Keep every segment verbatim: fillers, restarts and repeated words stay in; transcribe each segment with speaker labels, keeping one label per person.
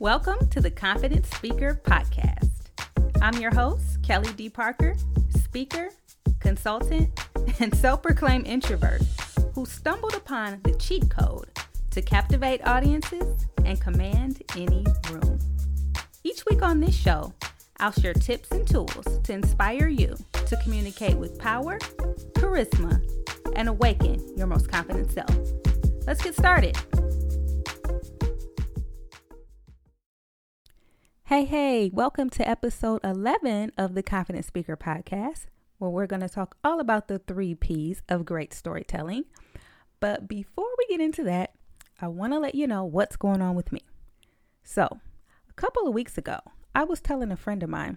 Speaker 1: Welcome to the Confident Speaker Podcast. I'm your host, Kelly D. Parker, speaker, consultant, and self-proclaimed introvert who stumbled upon the cheat code to captivate audiences and command any room. Each week on this show, I'll share tips and tools to inspire you to communicate with power, charisma, and awaken your most confident self. Let's get started. Hey, hey, welcome to episode eleven of the Confident Speaker Podcast, where we're going to talk all about the three P's of great storytelling. But before we get into that, I want to let you know what's going on with me. So, a couple of weeks ago, I was telling a friend of mine,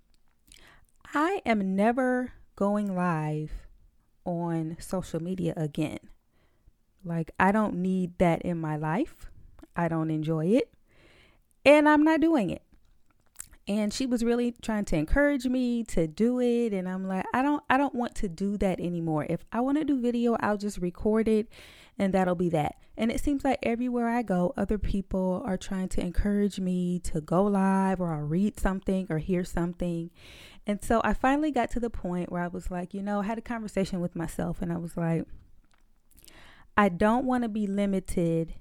Speaker 1: I am never going live on social media again. Like, I don't need that in my life. I don't enjoy it. And I'm not doing it. And she was really trying to encourage me to do it. And I'm like, I don't, I don't want to do that anymore. If I want to do video, I'll just record it and that'll be that. And it seems like everywhere I go, other people are trying to encourage me to go live, or I'll read something or hear something. And so I finally got to the point where I was like, you know, I had a conversation with myself and I was like, I don't want to be limited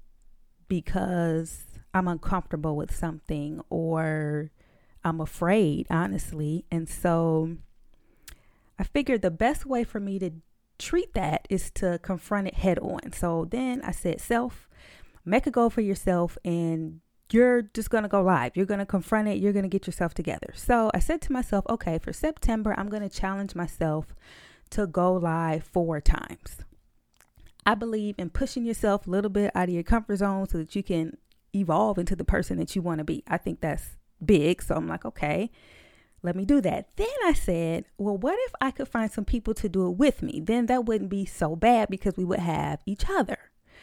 Speaker 1: because I'm uncomfortable with something or I'm afraid, honestly. And so I figured the best way for me to treat that is to confront it head on. So then I said, self, make a goal for yourself and you're just going to go live. You're going to confront it. You're going to get yourself together. So I said to myself, okay, for September, I'm going to challenge myself to go live four times. I believe in pushing yourself a little bit out of your comfort zone so that you can evolve into the person that you want to be. I think that's big. So I'm like, okay, let me do that. Then I said, well, what if I could find some people to do it with me? Then that wouldn't be so bad because we would have each other.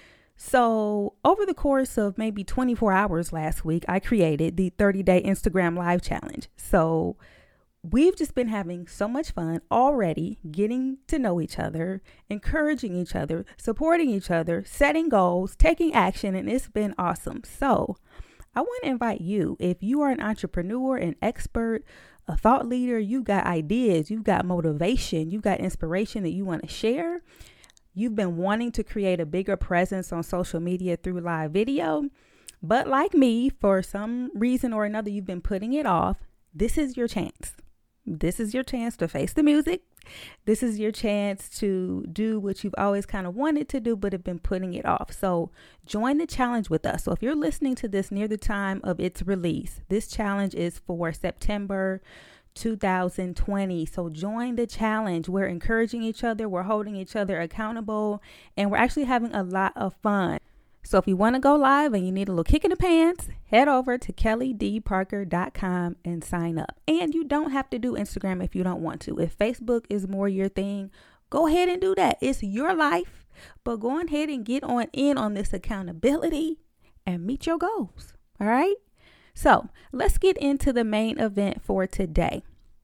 Speaker 1: So over the course of maybe twenty-four hours last week, I created the thirty day Instagram live challenge. So we've just been having so much fun already, getting to know each other, encouraging each other, supporting each other, setting goals, taking action, and it's been awesome. So I want to invite you, if you are an entrepreneur, an expert, a thought leader, you've got ideas, you've got motivation, you've got inspiration that you want to share, you've been wanting to create a bigger presence on social media through live video, but like me, for some reason or another, you've been putting it off, this is your chance. This is your chance to face the music. This is your chance to do what you've always kind of wanted to do, but have been putting it off. So join the challenge with us. So if you're listening to this near the time of its release, this challenge is for September two thousand twenty. So join the challenge. We're encouraging each other. We're holding each other accountable, and we're actually having a lot of fun. So if you want to go live and you need a little kick in the pants, head over to kelly d parker dot com and sign up. And you don't have to do Instagram if you don't want to. If Facebook is more your thing, go ahead and do that. It's your life, but go ahead and get on in on this accountability and meet your goals. All right. So let's get into the main event for today.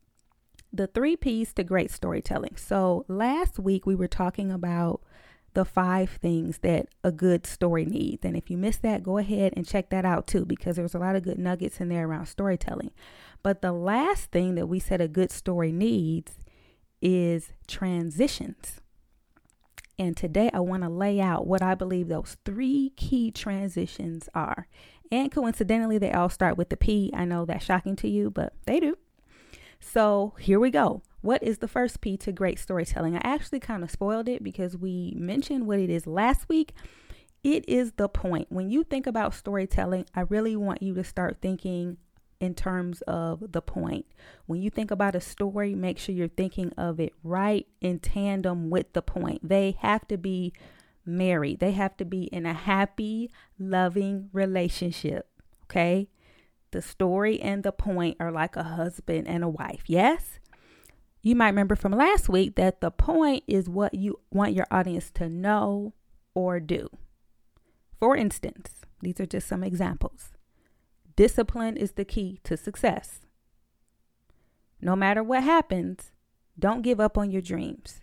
Speaker 1: The three P's to great storytelling. So last week we were talking about the five things that a good story needs. And if you missed that, go ahead and check that out too, because there's a lot of good nuggets in there around storytelling. But the last thing that we said a good story needs is transitions. And today I want to lay out what I believe those three key transitions are. And coincidentally, they all start with the P. I know that's shocking to you, but they do. So here we go. What is the first P to great storytelling? I actually kind of spoiled it because we mentioned what it is last week. It is the point. When you think about storytelling, I really want you to start thinking in terms of the point. When you think about a story, make sure you're thinking of it right in tandem with the point. They have to be married. They have to be in a happy, loving relationship. Okay? The story and the point are like a husband and a wife. Yes? You might remember from last week that the point is what you want your audience to know or do. For instance, these are just some examples. Discipline is the key to success. No matter what happens, don't give up on your dreams.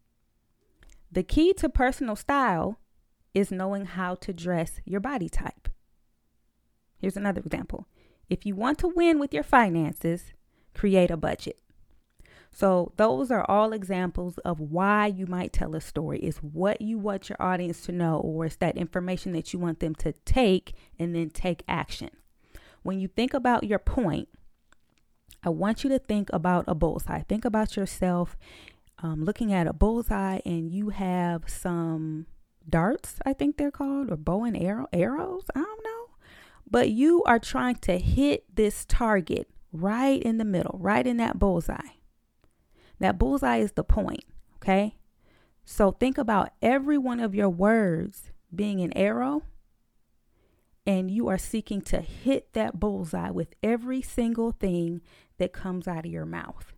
Speaker 1: The key to personal style is knowing how to dress your body type. Here's another example. If you want to win with your finances, create a budget. So those are all examples of why you might tell a story. It's what you want your audience to know, or it's that information that you want them to take and then take action. When you think about your point, I want you to think about a bullseye. Think about yourself um, looking at a bullseye, and you have some darts, I think they're called, or bow and arrow, arrows. I don't know. But you are trying to hit this target right in the middle, right in that bullseye. That bullseye is the point, okay? So think about every one of your words being an arrow, and you are seeking to hit that bullseye with every single thing that comes out of your mouth.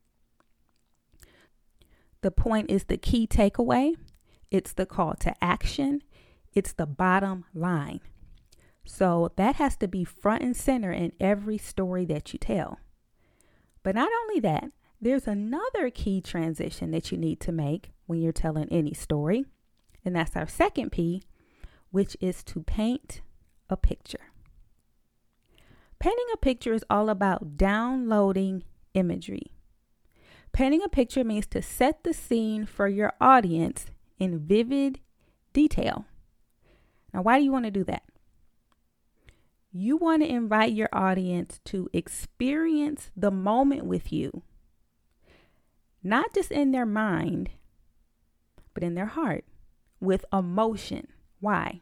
Speaker 1: The point is the key takeaway. It's the call to action. It's the bottom line. So that has to be front and center in every story that you tell. But not only that, there's another key transition that you need to make when you're telling any story. And that's our second P, which is to paint a picture. Painting a picture is all about downloading imagery. Painting a picture means to set the scene for your audience in vivid detail. Now, why do you want to do that? You want to invite your audience to experience the moment with you, not just in their mind, but in their heart, with emotion. Why?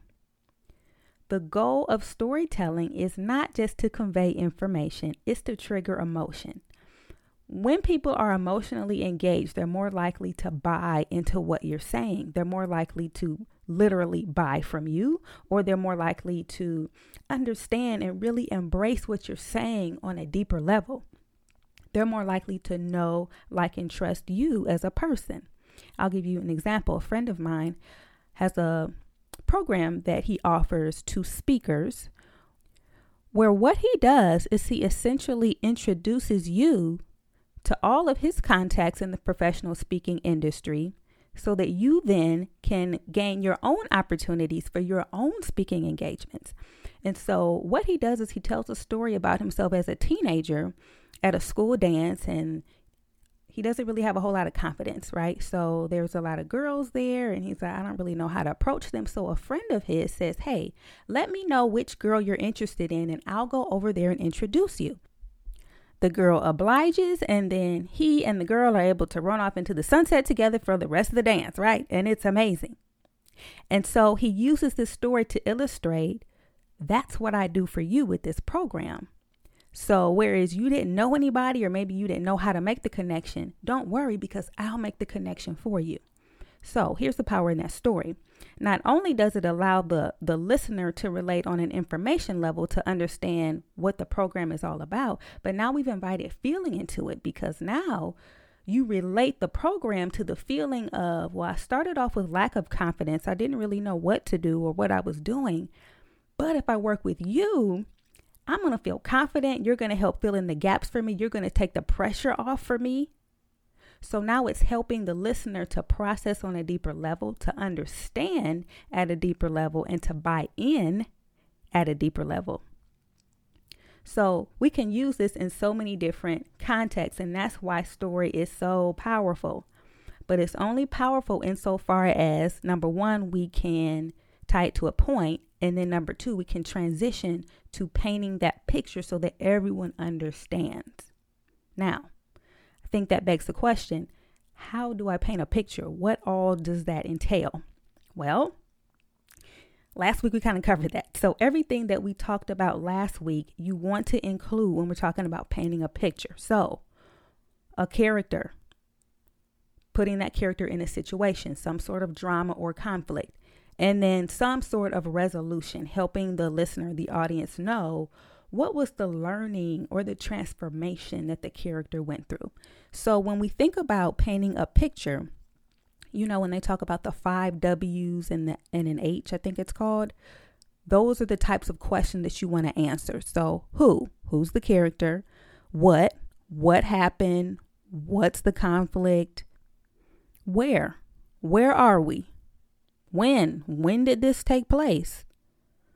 Speaker 1: The goal of storytelling is not just to convey information, it's to trigger emotion. When people are emotionally engaged, they're more likely to buy into what you're saying. They're more likely to literally buy from you, or they're more likely to understand and really embrace what you're saying on a deeper level. They're more likely to know, like, and trust you as a person. I'll give you an example. A friend of mine has a program that he offers to speakers where what he does is he essentially introduces you to all of his contacts in the professional speaking industry so that you then can gain your own opportunities for your own speaking engagements. And so what he does is he tells a story about himself as a teenager at a school dance, and he doesn't really have a whole lot of confidence, right? So there's a lot of girls there, and he's like, I don't really know how to approach them. So a friend of his says, hey, let me know which girl you're interested in, and I'll go over there and introduce you. The girl obliges, and then he and the girl are able to run off into the sunset together for the rest of the dance, right? And it's amazing. And so he uses this story to illustrate, that's what I do for you with this program. So whereas you didn't know anybody, or maybe you didn't know how to make the connection, don't worry, because I'll make the connection for you. So here's the power in that story. Not only does it allow the, the listener to relate on an information level to understand what the program is all about, but now we've invited feeling into it, because now you relate the program to the feeling of, well, I started off with lack of confidence. I didn't really know what to do or what I was doing. But if I work with you, I'm going to feel confident. You're going to help fill in the gaps for me. You're going to take the pressure off for me. So now it's helping the listener to process on a deeper level, to understand at a deeper level, and to buy in at a deeper level. So we can use this in so many different contexts, and that's why story is so powerful. But it's only powerful insofar as, number one, we can tie it to a point. And then number two, we can transition to painting that picture so that everyone understands. Now, I think that begs the question, how do I paint a picture? What all does that entail? Well, last week we kind of covered that. So everything that we talked about last week, you want to include when we're talking about painting a picture. So a character, putting that character in a situation, some sort of drama or conflict. And then some sort of resolution, helping the listener, the audience, know what was the learning or the transformation that the character went through. So when we think about painting a picture, you know, when they talk about the five W's and the and an H, I think it's called, those are the types of questions that you want to answer. So who? Who's the character? What? What happened? What's the conflict? Where? Where are we? When? When did this take place?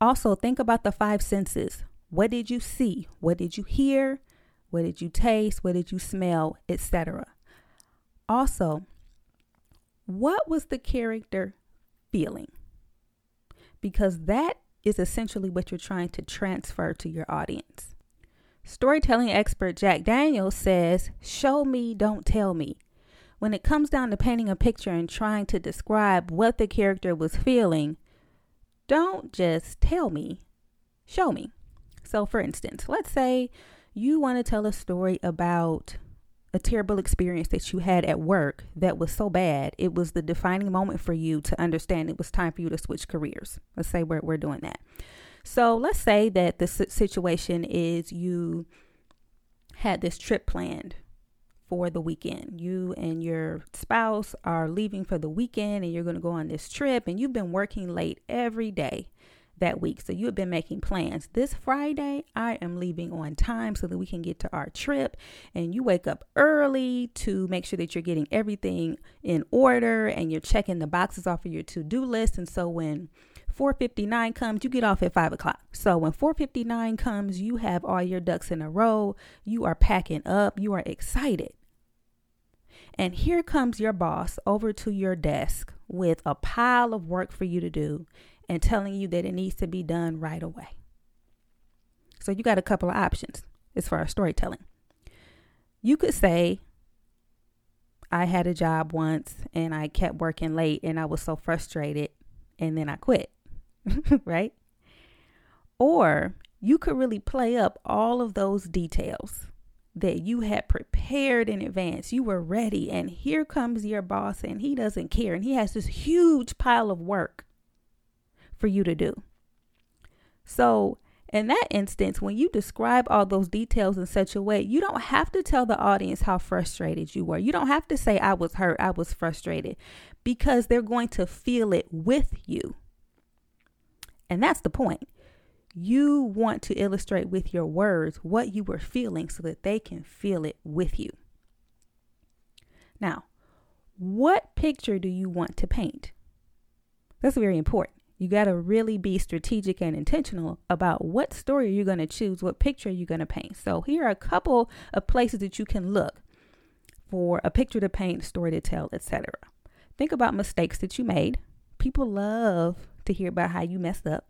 Speaker 1: Also, think about the five senses. What did you see? What did you hear? What did you taste? What did you smell, et cetera? Also, what was the character feeling? Because that is essentially what you're trying to transfer to your audience. Storytelling expert Jack Daniels says, show me, don't tell me. When it comes down to painting a picture and trying to describe what the character was feeling, don't just tell me, show me. So for instance, let's say you want to tell a story about a terrible experience that you had at work that was so bad, it was the defining moment for you to understand it was time for you to switch careers. Let's say we're, we're doing that. So let's say that the situation is you had this trip planned for the weekend. You and your spouse are leaving for the weekend and you're going to go on this trip, and you've been working late every day that week. So you have been making plans. This Friday, I am leaving on time so that we can get to our trip. And you wake up early to make sure that you're getting everything in order and you're checking the boxes off of your to-do list. And so when four fifty-nine comes, you get off at five o'clock. So when four fifty-nine comes, you have all your ducks in a row. You are packing up. You are excited. And here comes your boss over to your desk with a pile of work for you to do and telling you that it needs to be done right away. So you got a couple of options as far as storytelling. You could say, I had a job once and I kept working late and I was so frustrated and then I quit, right? Or you could really play up all of those details that you had prepared in advance. You were ready, and here comes your boss and he doesn't care. And he has this huge pile of work for you to do. So in that instance, when you describe all those details in such a way, you don't have to tell the audience how frustrated you were. You don't have to say, I was hurt, I was frustrated, because they're going to feel it with you. And that's the point. You want to illustrate with your words what you were feeling so that they can feel it with you. Now, what picture do you want to paint? That's very important. You got to really be strategic and intentional about what story you're going to choose, what picture you're going to paint. So here are a couple of places that you can look for a picture to paint, story to tell, et cetera. Think about mistakes that you made. People love to hear about how you messed up.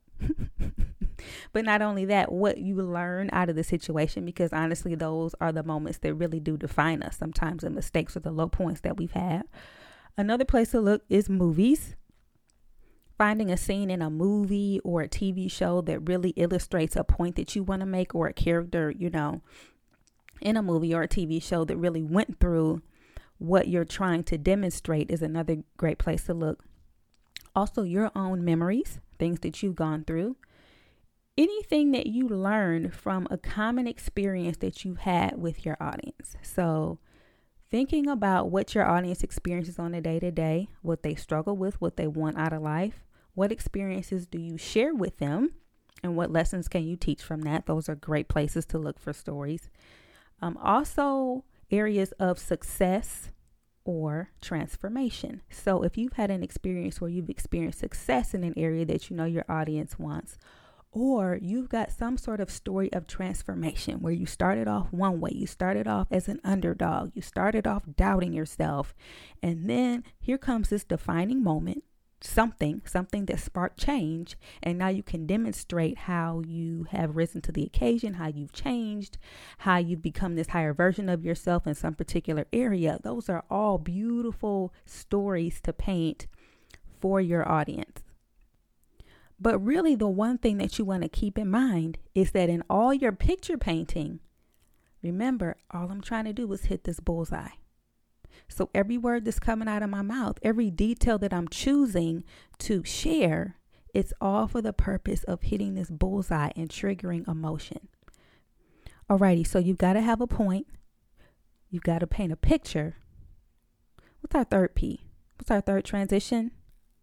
Speaker 1: But not only that, what you learn out of the situation, because honestly, those are the moments that really do define us. Sometimes the mistakes are the low points that we've had. Another place to look is movies. Finding a scene in a movie or a T V show that really illustrates a point that you want to make, or a character, you know, in a movie or a T V show that really went through what you're trying to demonstrate, is another great place to look. Also, your own memories, things that you've gone through. Anything that you learned from a common experience that you had with your audience. So thinking about what your audience experiences on a day-to-day, what they struggle with, what they want out of life, what experiences do you share with them, and what lessons can you teach from that? Those are great places to look for stories. Um, also, areas of success or transformation. So if you've had an experience where you've experienced success in an area that you know your audience wants, or you've got some sort of story of transformation where you started off one way, you started off as an underdog, you started off doubting yourself, and then here comes this defining moment, something, something that sparked change, and now you can demonstrate how you have risen to the occasion, how you've changed, how you've become this higher version of yourself in some particular area. Those are all beautiful stories to paint for your audience. But really, the one thing that you want to keep in mind is that in all your picture painting, remember, all I'm trying to do is hit this bullseye. So every word that's coming out of my mouth, every detail that I'm choosing to share, it's all for the purpose of hitting this bullseye and triggering emotion. Alrighty, so you've got to have a point. You've got to paint a picture. What's our third P? What's our third transition?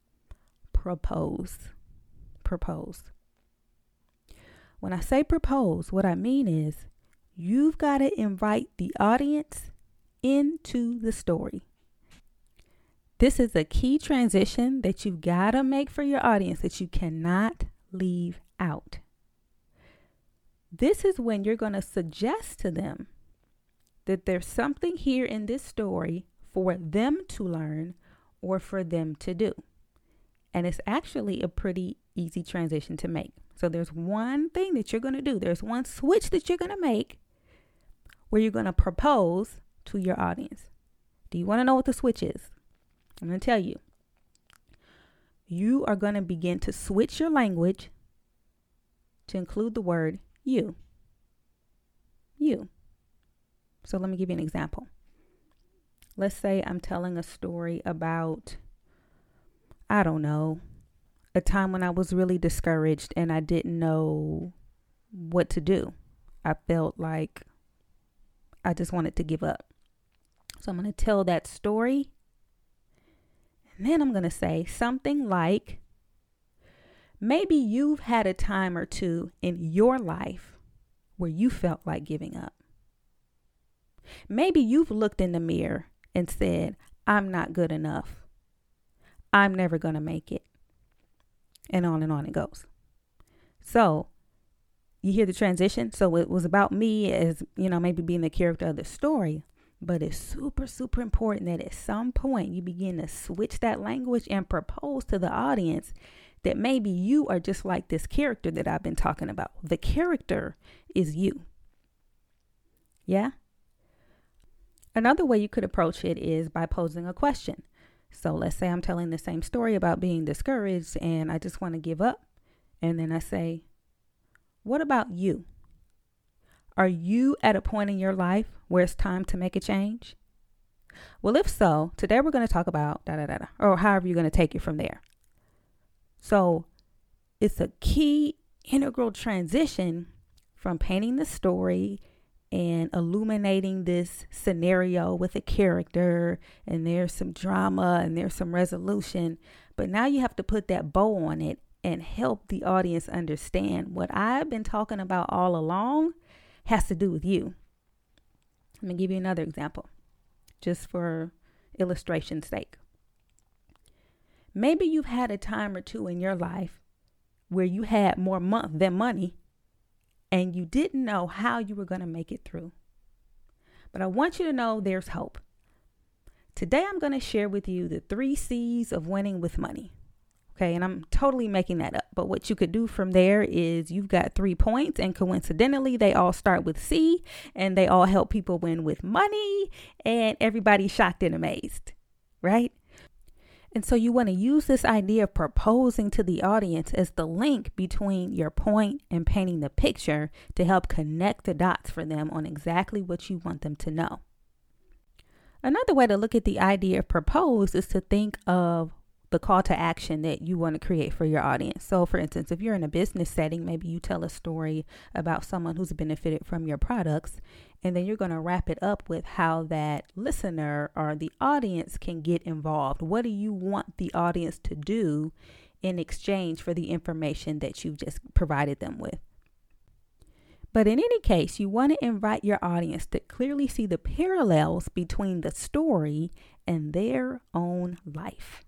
Speaker 1: Propose. Propose. When I say propose, what I mean is you've got to invite the audience into the story. This is a key transition that you've got to make for your audience that you cannot leave out. This is when you're going to suggest to them that there's something here in this story for them to learn or for them to do. And it's actually a pretty easy transition to make. So there's one thing that you're going to do. There's one switch that you're going to make where you're going to propose to your audience. Do you want to know what the switch is? I'm going to tell you. You are going to begin to switch your language to include the word you. You. So let me give you an example. Let's say I'm telling a story about, I don't know, a time when I was really discouraged and I didn't know what to do. I felt like I just wanted to give up. So I'm going to tell that story. And then I'm going to say something like, maybe you've had a time or two in your life where you felt like giving up. Maybe you've looked in the mirror and said, I'm not good enough. I'm never going to make it. And on and on it goes. So you hear the transition. So it was about me as, you know, maybe being the character of the story. But it's super, super important that at some point you begin to switch that language and propose to the audience that maybe you are just like this character that I've been talking about. The character is you. Yeah. Another way you could approach it is by posing a question. So let's say I'm telling the same story about being discouraged and I just want to give up. And then I say, what about you? Are you at a point in your life where it's time to make a change? Well, if so, today we're going to talk about da da da da, or however you're going to take it from there. So it's a key integral transition from painting the story and illuminating this scenario with a character, and there's some drama and there's some resolution. But now you have to put that bow on it and help the audience understand what I've been talking about all along has to do with you. Let me give you another example, just for illustration's sake. Maybe you've had a time or two in your life where you had more month than money and you didn't know how you were going to make it through. But I want you to know there's hope. Today, I'm going to share with you the three C's of winning with money. Okay, and I'm totally making that up. But what you could do from there is you've got three points, and coincidentally, they all start with C, and they all help people win with money, and everybody's shocked and amazed, right? And so you want to use this idea of proposing to the audience as the link between your point and painting the picture to help connect the dots for them on exactly what you want them to know. Another way to look at the idea of propose is to think of the call to action that you want to create for your audience. So for instance, if you're in a business setting, maybe you tell a story about someone who's benefited from your products, and then you're going to wrap it up with how that listener or the audience can get involved. What do you want the audience to do in exchange for the information that you've just provided them with? But in any case, you want to invite your audience to clearly see the parallels between the story and their own life.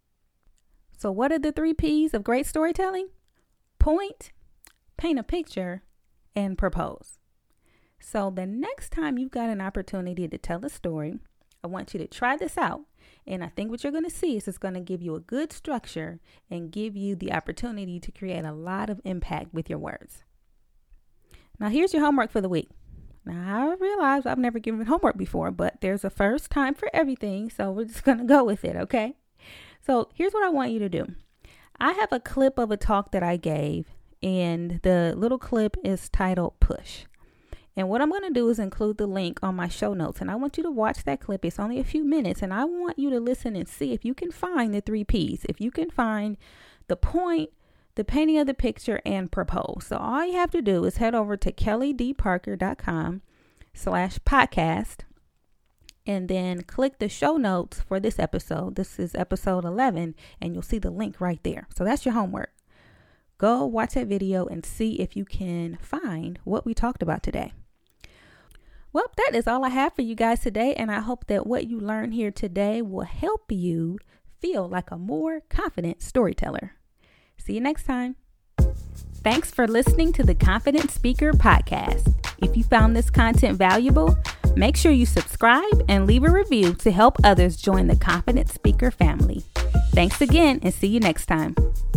Speaker 1: So what are the three P's of great storytelling? Point, paint a picture, and propose. So the next time you've got an opportunity to tell a story, I want you to try this out. And I think what you're going to see is it's going to give you a good structure and give you the opportunity to create a lot of impact with your words. Now, here's your homework for the week. Now, I realize I've never given homework before, but there's a first time for everything. So we're just going to go with it, okay? So here's what I want you to do. I have a clip of a talk that I gave, and the little clip is titled Push. And what I'm going to do is include the link on my show notes. And I want you to watch that clip. It's only a few minutes. And I want you to listen and see if you can find the three P's. If you can find the point, the painting of the picture, and propose. So all you have to do is head over to kellydparker.com slash podcast. And then click the show notes for this episode. This is episode eleven, and you'll see the link right there. So that's your homework. Go watch that video and see if you can find what we talked about today. Well, that is all I have for you guys today. And I hope that what you learned here today will help you feel like a more confident storyteller. See you next time. Thanks for listening to the Confident Speaker Podcast. If you found this content valuable, make sure you subscribe and leave a review to help others join the Confident Speaker family. Thanks again and see you next time.